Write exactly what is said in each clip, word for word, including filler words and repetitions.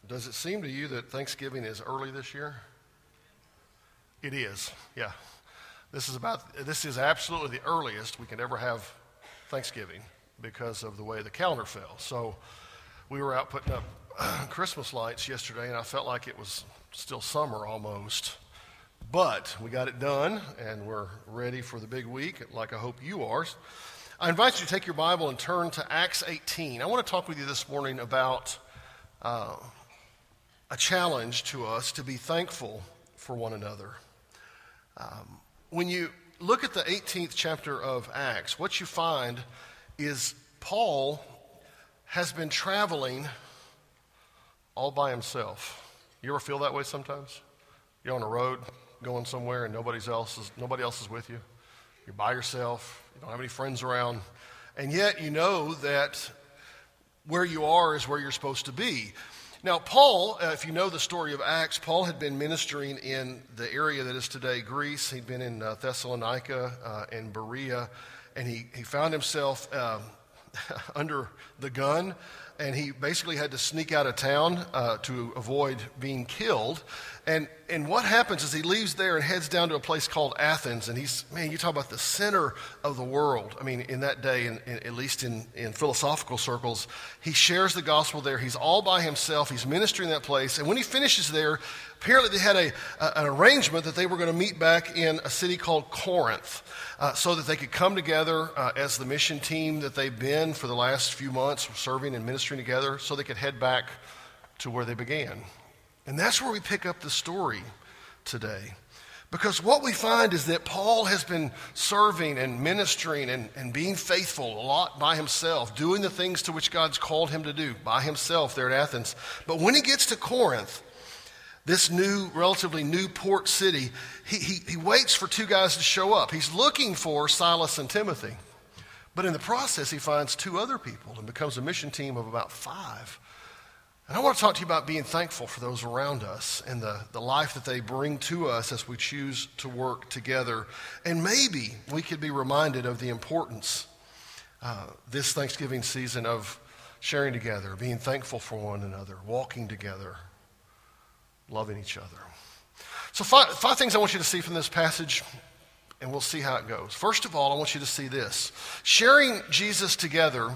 Does it seem to you that Thanksgiving is early this year? It is, yeah. This is about, this is absolutely the earliest we can ever have Thanksgiving because of the way the calendar fell. So we were out putting up Christmas lights yesterday, and I felt like it was still summer almost. But we got it done, and we're ready for the big week, like I hope you are. I invite you to take your Bible and turn to Acts eighteen. I want to talk with you this morning about uh, a challenge to us to be thankful for one another. Um, when you look at the eighteenth chapter of Acts, what you find is Paul has been traveling all by himself. You ever feel that way sometimes? You're on a road going somewhere and nobody's else is, nobody else is with you. You're by yourself. You don't have any friends around. And yet you know that where you are is where you're supposed to be. Now, Paul, uh, if you know the story of Acts, Paul had been ministering in the area that is today Greece. He'd been in uh, Thessalonica uh, and Berea, and he, he found himself uh, under the gun, and he basically had to sneak out of town uh, to avoid being killed. And and what happens is he leaves there and heads down to a place called Athens, and he's, man, you talk about the center of the world. I mean, in that day, in, in, at least in, in philosophical circles, he shares the gospel there. He's all by himself. He's ministering in that place. And when he finishes there, apparently they had a, a, an arrangement that they were going to meet back in a city called Corinth uh, so that they could come together uh, as the mission team that they've been for the last few months, serving and ministering together, so they could head back to where they began. And that's where we pick up the story today. Because what we find is that Paul has been serving and ministering and, and being faithful a lot by himself, doing the things to which God's called him to do by himself there at Athens. But when he gets to Corinth, this new, relatively new port city, he, he, he waits for two guys to show up. He's looking for Silas and Timothy. But in the process, he finds two other people and becomes a mission team of about five. And I want to talk to you about being thankful for those around us and the, the life that they bring to us as we choose to work together. And maybe we could be reminded of the importance uh, this Thanksgiving season of sharing together, being thankful for one another, walking together, loving each other. So five, five things I want you to see from this passage, and we'll see how it goes. First of all, I want you to see this. Sharing Jesus together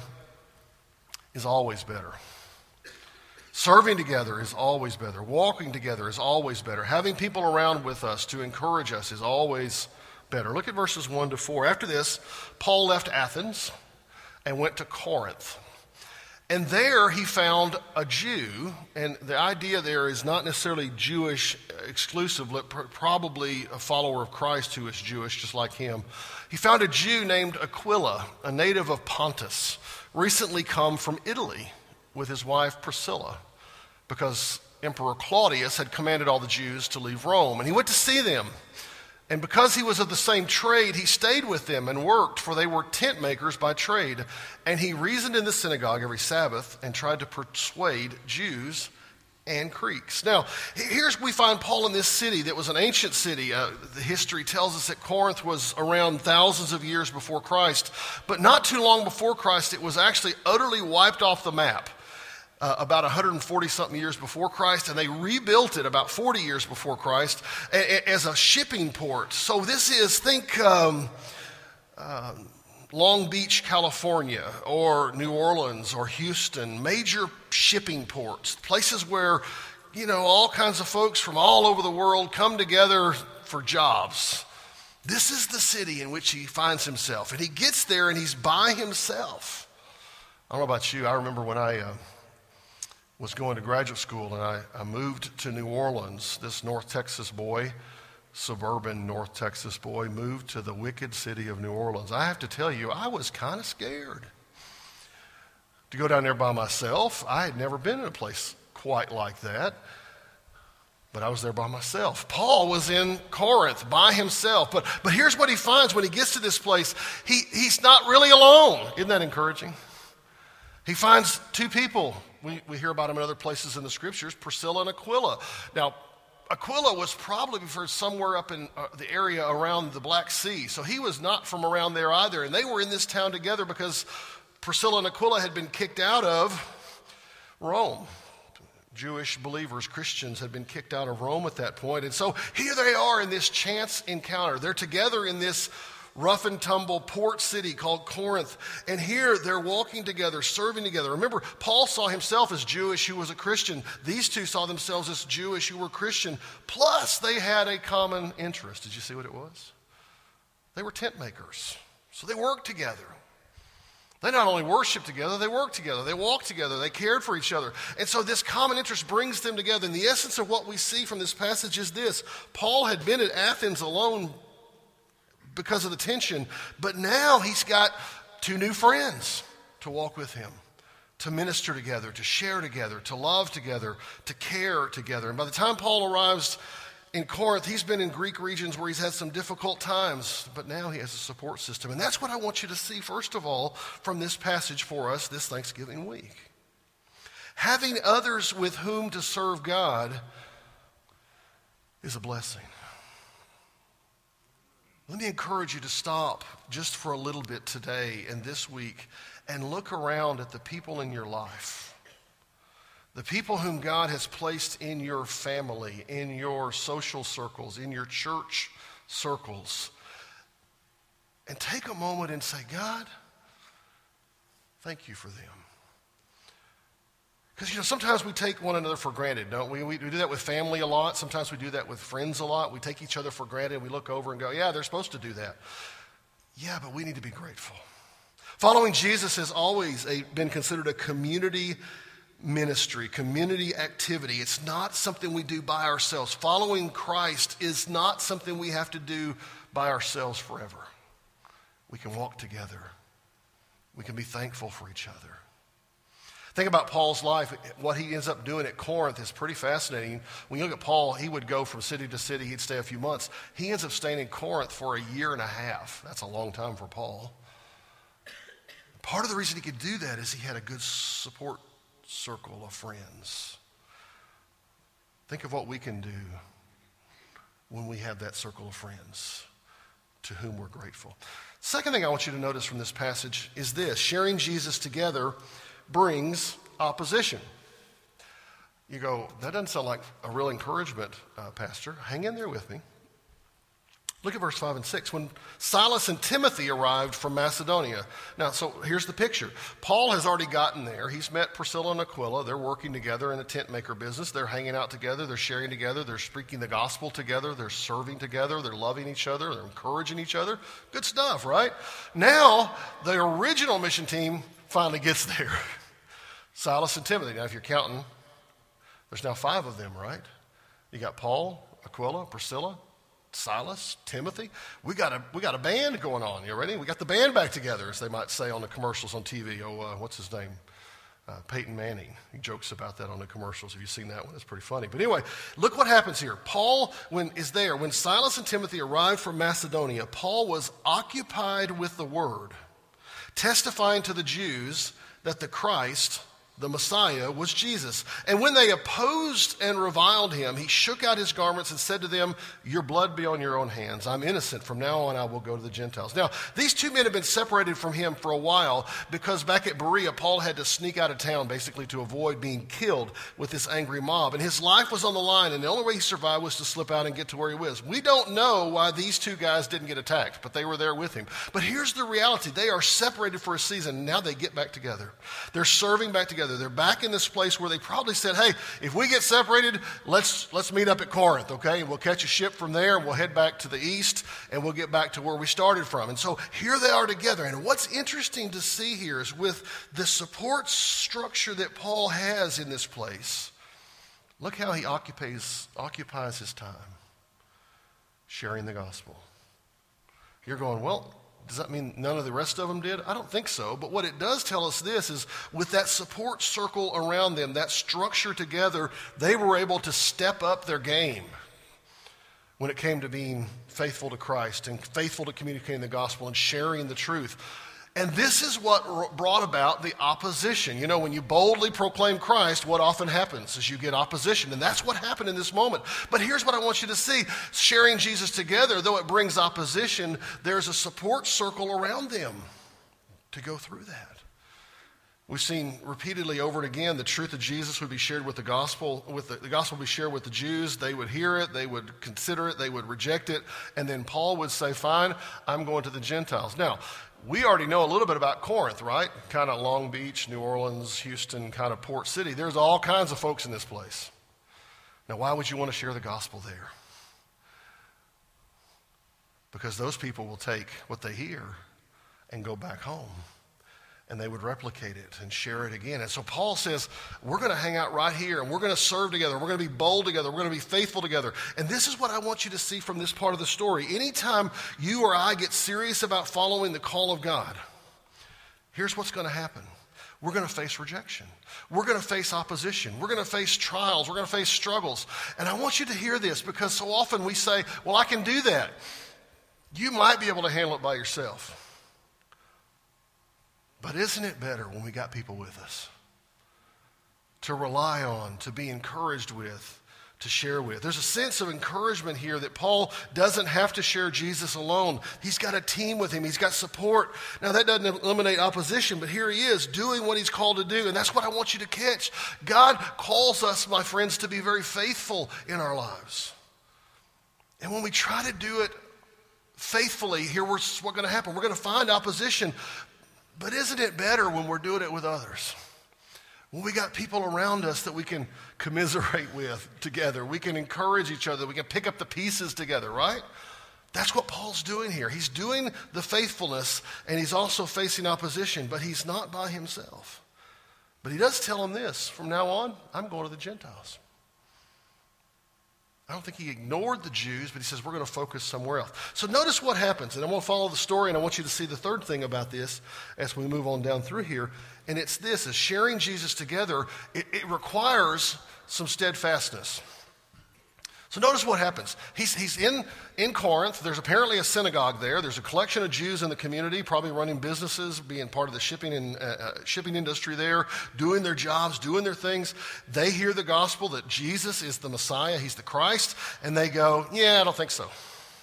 is always better. Serving together is always better. Walking together is always better. Having people around with us to encourage us is always better. Look at verses one to four. After this, Paul left Athens and went to Corinth. And there he found a Jew, and the idea there is not necessarily Jewish exclusive, but probably a follower of Christ who is Jewish, just like him. He found a Jew named Aquila, a native of Pontus, recently come from Italy with his wife Priscilla, because Emperor Claudius had commanded all the Jews to leave Rome. And he went to see them. And because he was of the same trade, he stayed with them and worked, for they were tent makers by trade. And he reasoned in the synagogue every Sabbath and tried to persuade Jews and Greeks. Now, here's we find Paul in this city that was an ancient city. Uh, the history tells us that Corinth was around thousands of years before Christ. But not too long before Christ, it was actually utterly wiped off the map. Uh, about one hundred forty-something years before Christ, and they rebuilt it about forty years before Christ a, a, as a shipping port. So this is, think um, uh, Long Beach, California, or New Orleans, or Houston, major shipping ports, places where, you know, all kinds of folks from all over the world come together for jobs. This is the city in which he finds himself, and he gets there and he's by himself. I don't know about you, I remember when I... Uh, was going to graduate school, and I, I moved to New Orleans. This North Texas boy, suburban North Texas boy, moved to the wicked city of New Orleans. I have to tell you, I was kind of scared to go down there by myself. I had never been in a place quite like that, but I was there by myself. Paul was in Corinth by himself, but, but here's what he finds when he gets to this place. He, he's not really alone. Isn't that encouraging? He finds two people. We, we hear about them in other places in the scriptures, Priscilla and Aquila. Now, Aquila was probably from somewhere up in uh, the area around the Black Sea. So he was not from around there either. And they were in this town together because Priscilla and Aquila had been kicked out of Rome. Jewish believers, Christians, had been kicked out of Rome at that point. And so here they are in this chance encounter. They're together in this rough and tumble port city called Corinth. And here they're walking together, serving together. Remember, Paul saw himself as Jewish who was a Christian. These two saw themselves as Jewish who were Christian. Plus, they had a common interest. Did you see what it was? They were tent makers. So they worked together. They not only worshiped together, they worked together, they walked together, they cared for each other. And so this common interest brings them together. And the essence of what we see from this passage is this. Paul had been at Athens alone because of the tension, but now he's got two new friends to walk with him, to minister together, to share together, to love together, to care together. And by the time Paul arrives in Corinth, he's been in Greek regions where he's had some difficult times, but now he has a support system. And that's what I want you to see, first of all, from this passage for us this Thanksgiving week. Having others with whom to serve God is a blessing. Let me encourage you to stop just for a little bit today and this week and look around at the people in your life. The people whom God has placed in your family, in your social circles, in your church circles. And take a moment and say, God, thank you for them. Because, you know, sometimes we take one another for granted, don't we? We do that with family a lot. Sometimes we do that with friends a lot. We take each other for granted. We look over and go, yeah, they're supposed to do that. Yeah, but we need to be grateful. Following Jesus has always a, been considered a community ministry, community activity. It's not something we do by ourselves. Following Christ is not something we have to do by ourselves forever. We can walk together. We can be thankful for each other. Think about Paul's life. What he ends up doing at Corinth is pretty fascinating. When you look at Paul, he would go from city to city. He'd stay a few months. He ends up staying in Corinth for a year and a half. That's a long time for Paul. Part of the reason he could do that is he had a good support circle of friends. Think of what we can do when we have that circle of friends to whom we're grateful. Second thing I want you to notice from this passage is this. Sharing Jesus together brings opposition. You go, that doesn't sound like a real encouragement, uh, Pastor. Hang in there with me. Look at verse five and six. When Silas and Timothy arrived from Macedonia. Now, so here's the picture. Paul has already gotten there. He's met Priscilla and Aquila. They're working together in the tent maker business. They're hanging out together. They're sharing together. They're speaking the gospel together. They're serving together. They're loving each other. They're encouraging each other. Good stuff, right? Now, the original mission team finally gets there. Silas and Timothy. Now, if you're counting, there's now five of them, right? You got Paul, Aquila, Priscilla, Silas, Timothy. We got a we got a band going on. You ready? We got the band back together, as they might say on the commercials on T V. Oh, uh, what's his name? Uh, Peyton Manning. He jokes about that on the commercials. Have you seen that one? It's pretty funny. But anyway, look what happens here. Paul when is there. When Silas and Timothy arrived from Macedonia, Paul was occupied with the word, testifying to the Jews that the Christ, the Messiah, was Jesus. And when they opposed and reviled him, he shook out his garments and said to them, your blood be on your own hands. I'm innocent. From now on, I will go to the Gentiles. Now, these two men have been separated from him for a while because back at Berea, Paul had to sneak out of town basically to avoid being killed with this angry mob. And his life was on the line, and the only way he survived was to slip out and get to where he was. We don't know why these two guys didn't get attacked, but they were there with him. But here's the reality. They are separated for a season, and now they get back together. They're serving back together. They're back in this place where they probably said, hey, if we get separated, let's let's meet up at Corinth, okay? And we'll catch a ship from there, and we'll head back to the east, and we'll get back to where we started from. And so here they are together. And what's interesting to see here is with the support structure that Paul has in this place, look how he occupies, occupies his time sharing the gospel. You're going, well, does that mean none of the rest of them did? I don't think so. But what it does tell us this is with that support circle around them, that structure together, they were able to step up their game when it came to being faithful to Christ and faithful to communicating the gospel and sharing the truth. And this is what brought about the opposition. You know, when you boldly proclaim Christ, what often happens is you get opposition. And that's what happened in this moment. But here's what I want you to see. Sharing Jesus together, though it brings opposition, there's a support circle around them to go through that. We've seen repeatedly over and again the truth of Jesus would be shared with the gospel. With the, the gospel would be shared with the Jews. They would hear it. They would consider it. They would reject it. And then Paul would say, fine, I'm going to the Gentiles. Now, we already know a little bit about Corinth, right? Kind of Long Beach, New Orleans, Houston, kind of Port City. There's all kinds of folks in this place. Now, why would you want to share the gospel there? Because those people will take what they hear and go back home. And they would replicate it and share it again. And so Paul says, we're going to hang out right here, and we're going to serve together. We're going to be bold together. We're going to be faithful together. And this is what I want you to see from this part of the story. Anytime you or I get serious about following the call of God, here's what's going to happen. We're going to face rejection. We're going to face opposition. We're going to face trials. We're going to face struggles. And I want you to hear this, because so often we say, well, I can do that. You might be able to handle it by yourself. But isn't it better when we got people with us to rely on, to be encouraged with, to share with? There's a sense of encouragement here that Paul doesn't have to share Jesus alone. He's got a team with him. He's got support. Now, that doesn't eliminate opposition, but here he is doing what he's called to do, and that's what I want you to catch. God calls us, my friends, to be very faithful in our lives. And when we try to do it faithfully, here what's going to happen. We're going to find opposition. But isn't it better when we're doing it with others? When we got people around us that we can commiserate with together. We can encourage each other. We can pick up the pieces together, right? That's what Paul's doing here. He's doing the faithfulness, and he's also facing opposition, but he's not by himself. But he does tell them this, from now on, I'm going to the Gentiles. I don't think he ignored the Jews, but he says we're going to focus somewhere else. So notice what happens, and I'm going to follow the story, and I want you to see the third thing about this as we move on down through here, and it's this, is sharing Jesus together, it, it requires some steadfastness. So notice what happens. He's, he's in, in Corinth. There's apparently a synagogue there. There's a collection of Jews in the community, probably running businesses, being part of the shipping and uh, uh, shipping industry there, doing their jobs, doing their things. They hear the gospel that Jesus is the Messiah, he's the Christ, and they go, yeah, I don't think so.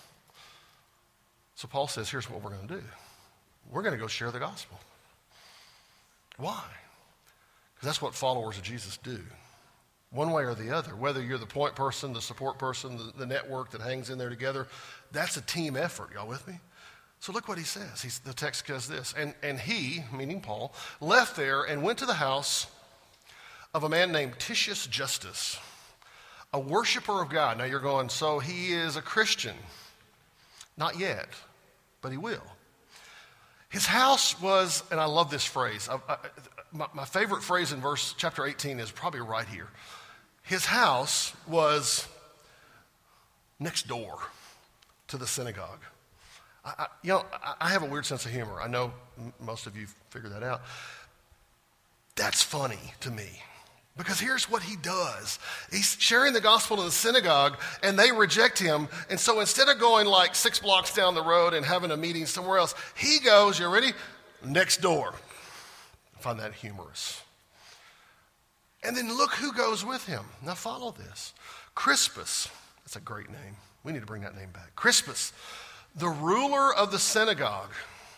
So Paul says, here's what we're going to do. We're going to go share the gospel. Why? Because that's what followers of Jesus do. One way or the other, whether you're the point person, the support person, the, the network that hangs in there together, that's a team effort. Y'all with me? So look what he says. He's, the text says this. And, and he, meaning Paul, left there and went to the house of a man named Titius Justus, a worshiper of God. Now you're going, so he is a Christian. Not yet, but he will. His house was, and I love this phrase, I, I, my, my favorite phrase in verse chapter eighteen is probably right here. His house was next door to the synagogue. I, I, you know, I, I have a weird sense of humor. I know m- most of you figured that out. That's funny to me. Because here's what he does. He's sharing the gospel in the synagogue, and they reject him. And so instead of going like six blocks down the road and having a meeting somewhere else, he goes, you ready? Next door. I find that humorous. And then look who goes with him. Now follow this. Crispus. That's a great name. We need to bring that name back. Crispus, the ruler of the synagogue,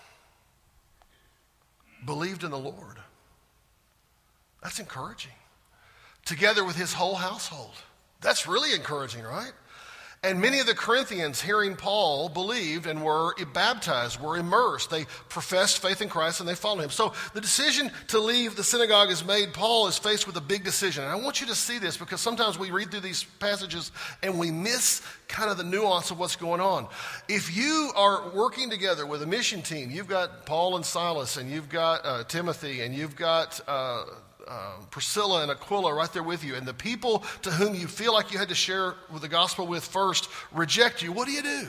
believed in the Lord. That's encouraging. Together with his whole household. That's really encouraging, right? And many of the Corinthians, hearing Paul, believed and were baptized, were immersed. They professed faith in Christ and they followed him. So the decision to leave the synagogue is made. Paul is faced with a big decision. And I want you to see this because sometimes we read through these passages and we miss kind of the nuance of what's going on. If you are working together with a mission team, you've got Paul and Silas and you've got uh, Timothy and you've got Uh, Uh, Priscilla and Aquila right there with you, and the people to whom you feel like you had to share with the gospel with first reject you, what do you do?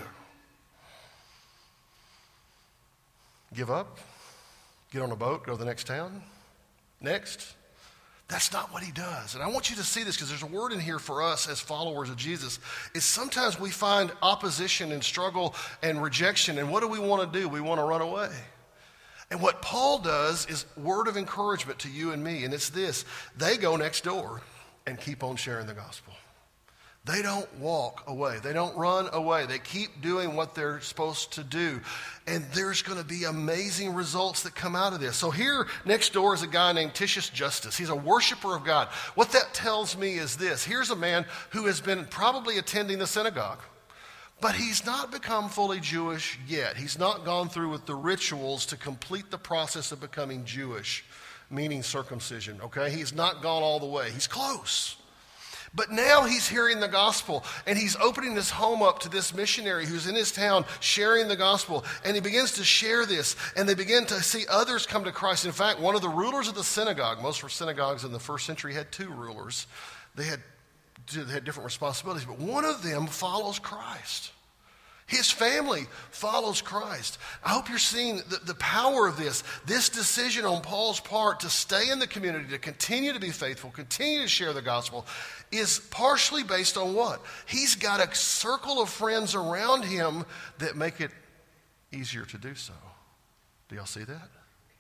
Give up? Get on a boat, go to the next town? Next? That's not what he does. And I want you to see this because there's a word in here for us as followers of Jesus, is sometimes we find opposition and struggle and rejection, and what do we want to do? We want to run away. And what Paul does is word of encouragement to you and me, and it's this. They go next door and keep on sharing the gospel. They don't walk away. They don't run away. They keep doing what they're supposed to do. And there's going to be amazing results that come out of this. So here next door is a guy named Titius Justus. He's a worshiper of God. What that tells me is this. Here's a man who has been probably attending the synagogue, but he's not become fully Jewish yet. He's not gone through with the rituals to complete the process of becoming Jewish, meaning circumcision, okay? He's not gone all the way. He's close. But now he's hearing the gospel, and he's opening his home up to this missionary who's in his town sharing the gospel. And he begins to share this, and they begin to see others come to Christ. In fact, one of the rulers of the synagogue, most synagogues in the first century had two rulers. They had, they had different responsibilities, but one of them follows Christ. His family follows Christ. I hope you're seeing the, the power of this. This decision on Paul's part to stay in the community, to continue to be faithful, continue to share the gospel, is partially based on what? He's got a circle of friends around him that make it easier to do so. Do y'all see that?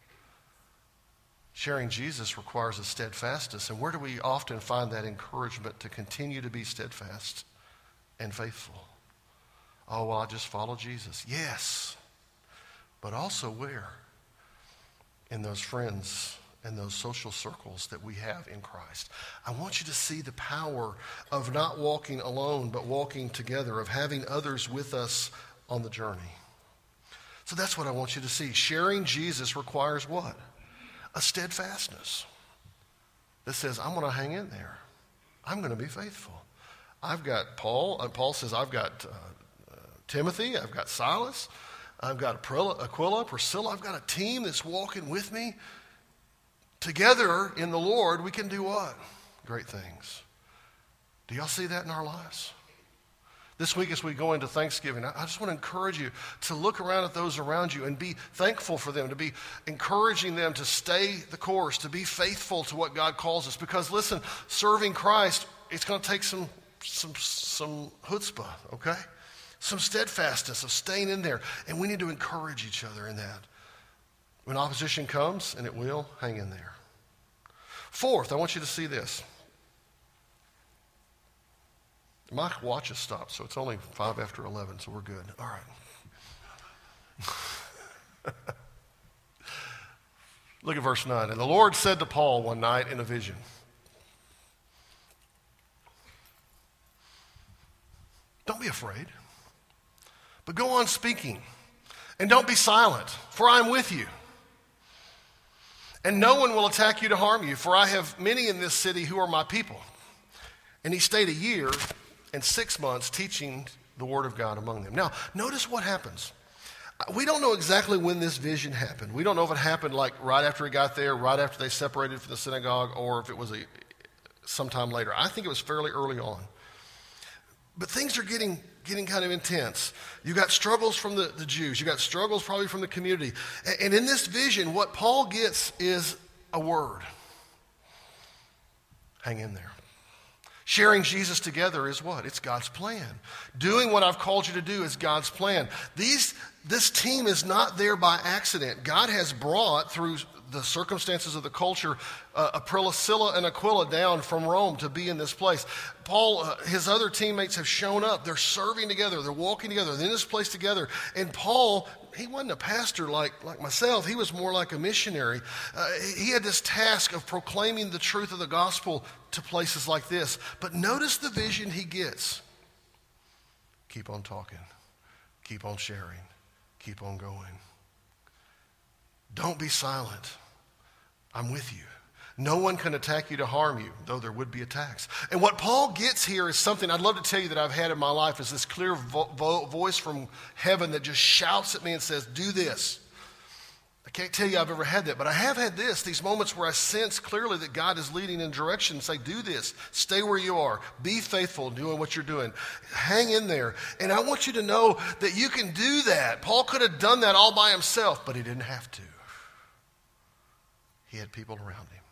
Sharing Jesus requires a steadfastness. And where do we often find that encouragement to continue to be steadfast and faithful? Oh, well, I just follow Jesus. Yes. But also where? In those friends and those social circles that we have in Christ. I want you to see the power of not walking alone, but walking together, of having others with us on the journey. So that's what I want you to see. Sharing Jesus requires what? A steadfastness that says, I'm going to hang in there. I'm going to be faithful. I've got Paul. And Paul says, I've got uh, Timothy, I've got Silas, I've got Aquila, Priscilla, I've got a team that's walking with me. Together in the Lord, we can do what? Great things. Do y'all see that in our lives? This week as we go into Thanksgiving, I just want to encourage you to look around at those around you and be thankful for them, to be encouraging them to stay the course, to be faithful to what God calls us. Because listen, serving Christ, it's going to take some, some, some chutzpah, okay? Some steadfastness of staying in there. And we need to encourage each other in that. When opposition comes, and it will, hang in there. Fourth, I want you to see this. My watch has stopped, so it's only five after eleven, so we're good. All right. Look at verse nine. And the Lord said to Paul one night in a vision, don't be afraid, but go on speaking, and don't be silent, for I am with you. And no one will attack you to harm you, for I have many in this city who are my people. And he stayed a year and six months teaching the word of God among them. Now, notice what happens. We don't know exactly when this vision happened. We don't know if it happened like right after he got there, right after they separated from the synagogue, or if it was a sometime later. I think it was fairly early on. But things are getting getting kind of intense. You got struggles from the, the Jews. You got struggles probably from the community. And, and in this vision, what Paul gets is a word. Hang in there. Sharing Jesus together is what? It's God's plan. Doing what I've called you to do is God's plan. These, this team is not there by accident. God has brought, through the circumstances of the culture, uh, Priscilla and Aquila down from Rome to be in this place. Paul, uh, his other teammates have shown up. They're serving together. They're walking together. They're in this place together. And Paul, he wasn't a pastor like, like myself. He was more like a missionary. Uh, he had this task of proclaiming the truth of the gospel to places like this. But notice the vision he gets. Keep on talking. Keep on sharing. Keep on going. Don't be silent. I'm with you. No one can attack you to harm you, though there would be attacks. And what Paul gets here is something I'd love to tell you that I've had in my life, is this clear vo- vo- voice from heaven that just shouts at me and says, do this. I can't tell you I've ever had that, but I have had this, these moments where I sense clearly that God is leading in direction and say, do this, stay where you are, be faithful in doing what you're doing, hang in there. And I want you to know that you can do that. Paul could have done that all by himself, but he didn't have to. He had people around him.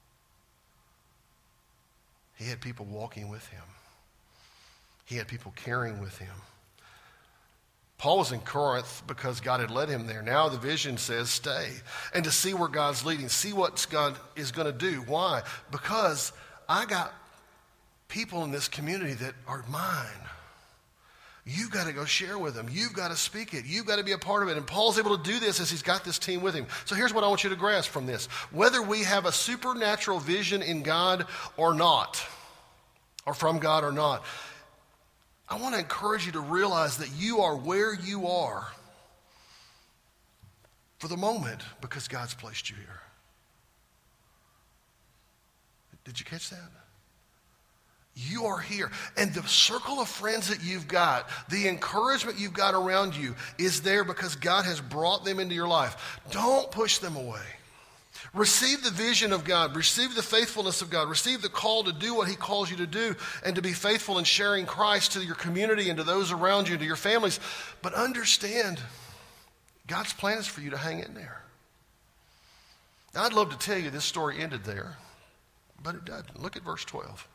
He had people walking with him. He had people carrying with him. Paul was in Corinth because God had led him there. Now the vision says stay. And to see where God's leading, see what God is going to do. Why? Because I got people in this community that are mine. You've got to go share with them. You've got to speak it. You've got to be a part of it. And Paul's able to do this as he's got this team with him. So here's what I want you to grasp from this. Whether we have a supernatural vision in God or not, or from God or not, I want to encourage you to realize that you are where you are for the moment because God's placed you here. Did you catch that? You are here. And the circle of friends that you've got, the encouragement you've got around you is there because God has brought them into your life. Don't push them away. Receive the vision of God. Receive the faithfulness of God. Receive the call to do what he calls you to do and to be faithful in sharing Christ to your community and to those around you and to your families. But understand, God's plan is for you to hang in there. Now, I'd love to tell you this story ended there, but it doesn't. Look at verse twelve.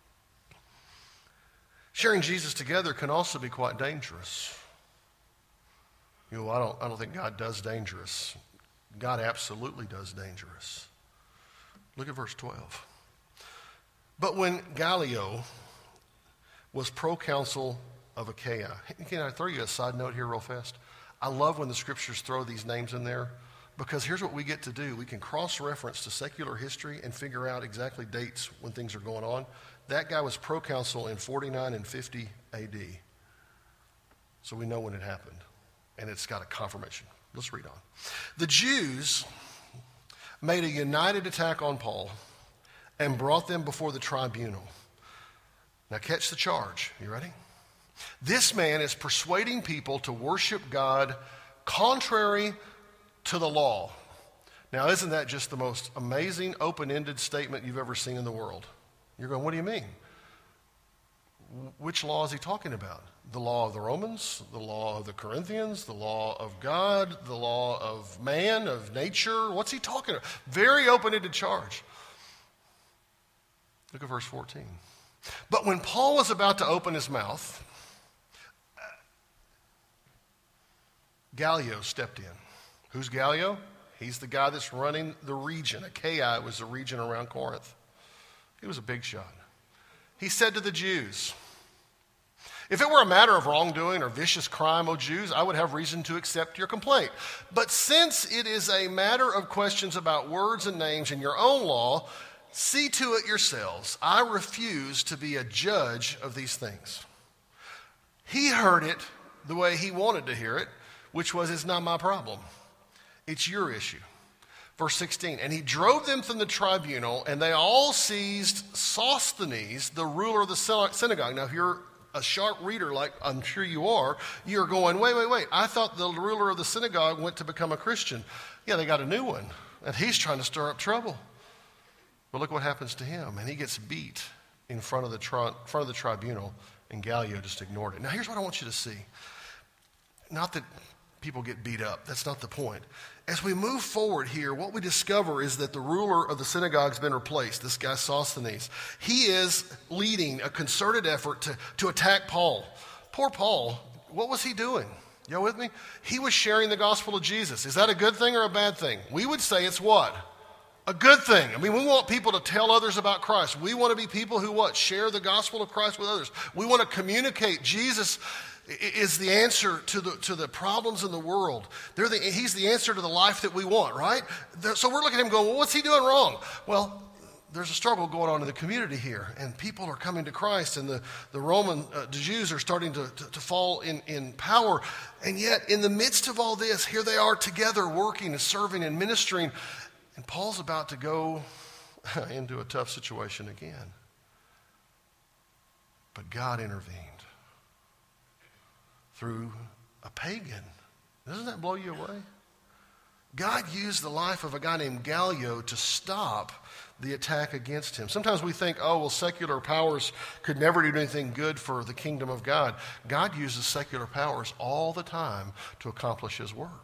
Sharing Jesus together can also be quite dangerous. You know, I don't, I don't think God does dangerous. God absolutely does dangerous. Look at verse twelve. But when Gallio was proconsul of Achaia, can I throw you a side note here real fast? I love when the scriptures throw these names in there because here's what we get to do. We can cross-reference to secular history and figure out exactly dates when things are going on. That guy was proconsul in forty-nine and fifty A D. So we know when it happened. And it's got a confirmation. Let's read on. The Jews made a united attack on Paul and brought them before the tribunal. Now catch the charge. You ready? This man is persuading people to worship God contrary to the law. Now, isn't that just the most amazing open-ended statement you've ever seen in the world? You're going, what do you mean? Which law is he talking about? The law of the Romans, the law of the Corinthians, the law of God, the law of man, of nature? What's he talking about? Very open-ended charge. Look at verse fourteen. But when Paul was about to open his mouth, Gallio stepped in. Who's Gallio? He's the guy that's running the region. Achaia was the region around Corinth. He was a big shot. He said to the Jews, if it were a matter of wrongdoing or vicious crime, O Jews, I would have reason to accept your complaint. But since it is a matter of questions about words and names in your own law, see to it yourselves. I refuse to be a judge of these things. He heard it the way he wanted to hear it, which was, it's not my problem. It's your issue. Verse sixteen, and he drove them from the tribunal, and they all seized Sosthenes, the ruler of the synagogue. Now, if you're a sharp reader like I'm sure you are, you're going, wait, wait, wait. I thought the ruler of the synagogue went to become a Christian. Yeah, they got a new one, and he's trying to stir up trouble. But look what happens to him, and he gets beat in front of the tri- front of the tribunal, and Gallio just ignored it. Now, here's what I want you to see. Not that people get beat up. That's not the point. As we move forward here, what we discover is that the ruler of the synagogue's been replaced, this guy Sosthenes. He is leading a concerted effort to, to attack Paul. Poor Paul, what was he doing? Y'all with me? He was sharing the gospel of Jesus. Is that a good thing or a bad thing? We would say it's what? A good thing. I mean, we want people to tell others about Christ. We want to be people who what? Share the gospel of Christ with others. We want to communicate Jesus is the answer to the to the problems in the world. They're the, he's the answer to the life that we want, right? So we're looking at him going, well, what's he doing wrong? Well, there's a struggle going on in the community here, and people are coming to Christ, and the, the Roman, uh, the Jews are starting to, to, to fall in, in power. And yet, in the midst of all this, here they are together working and serving and ministering, and Paul's about to go into a tough situation again. But God intervened through a pagan. Doesn't that blow you away? God used the life of a guy named Gallio to stop the attack against him. Sometimes we think, oh, well, secular powers could never do anything good for the kingdom of God. God uses secular powers all the time to accomplish his work.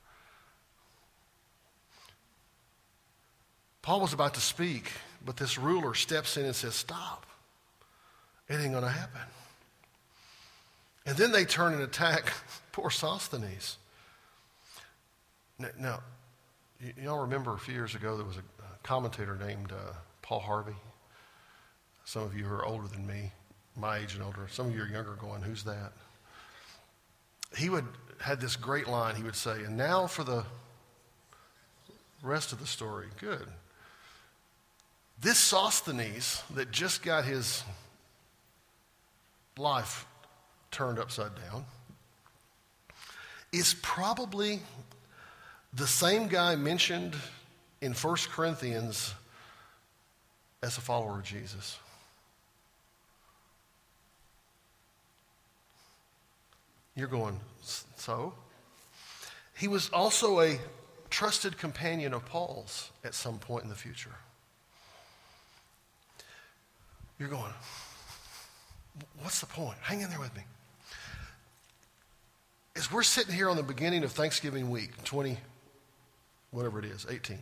Paul was about to speak, but this ruler steps in and says, stop. It ain't going to happen. And then they turn and attack poor Sosthenes. Now, now y- y'all remember a few years ago there was a, a commentator named uh, Paul Harvey. Some of you who are older than me, my age and older, some of you are younger going, who's that? He would had this great line. He would say, and now for the rest of the story. Good. This Sosthenes that just got his life turned upside down is probably the same guy mentioned in First Corinthians as a follower of Jesus. You're going, so? He was also a trusted companion of Paul's at some point in the future. You're going, what's the point? Hang in there with me. As we're sitting here on the beginning of Thanksgiving week, twenty, whatever it is, eighteen.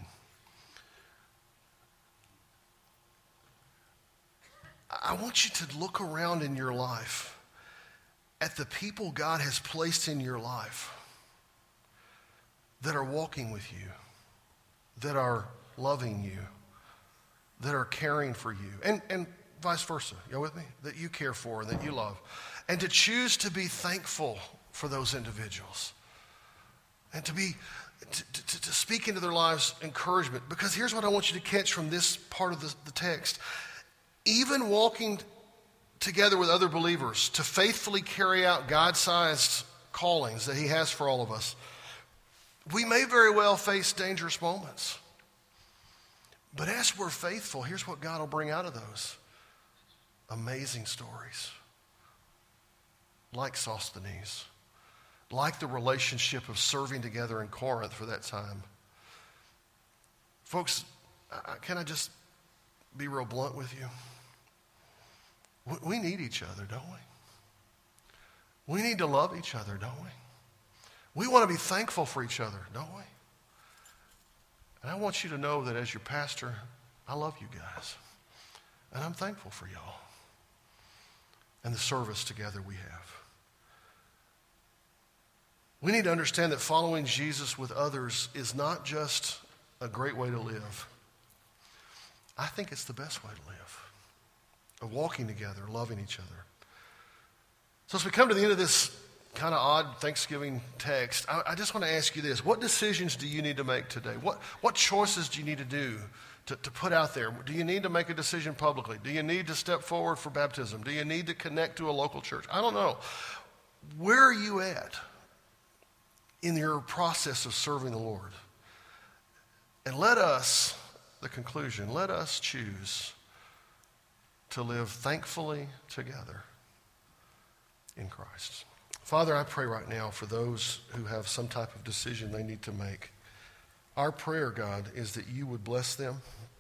I want you to look around in your life at the people God has placed in your life that are walking with you, that are loving you, that are caring for you, and, and vice versa. You with me? That you care for and that you love. And to choose to be thankful for those individuals. And to be to, to, to speak into their lives encouragement. Because here's what I want you to catch from this part of the, the text. Even walking together with other believers to faithfully carry out God-sized callings that he has for all of us, we may very well face dangerous moments. But as we're faithful, here's what God will bring out of those. Amazing stories. Like Sosthenes. Like the relationship of serving together in Corinth for that time. Folks, can I just be real blunt with you? We need each other, don't we? We need to love each other, don't we? We want to be thankful for each other, don't we? And I want you to know that as your pastor, I love you guys. And I'm thankful for y'all and the service together we have. We need to understand that following Jesus with others is not just a great way to live. I think it's the best way to live. Of walking together, loving each other. So as we come to the end of this kind of odd Thanksgiving text, I, I just want to ask you this. What decisions do you need to make today? What, what choices do you need to do to, to put out there? Do you need to make a decision publicly? Do you need to step forward for baptism? Do you need to connect to a local church? I don't know. Where are you at in your process of serving the Lord? And let us, the conclusion, let us choose to live thankfully together in Christ. Father, I pray right now for those who have some type of decision they need to make. Our prayer, God, is that you would bless them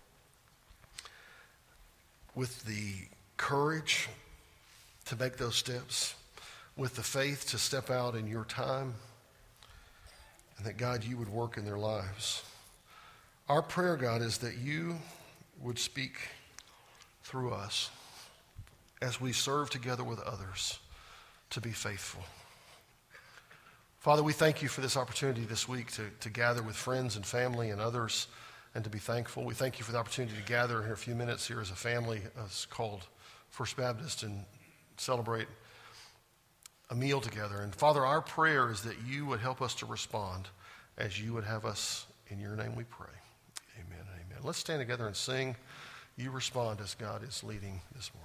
with the courage to make those steps, with the faith to step out in your time, and that, God, you would work in their lives. Our prayer, God, is that you would speak through us as we serve together with others to be faithful. Father, we thank you for this opportunity this week to, to gather with friends and family and others and to be thankful. We thank you for the opportunity to gather here a few minutes here as a family. It's called First Baptist and celebrate a meal together. And Father, our prayer is that you would help us to respond as you would have us. In your name we pray. Amen and amen. Let's stand together and sing. You respond as God is leading this morning.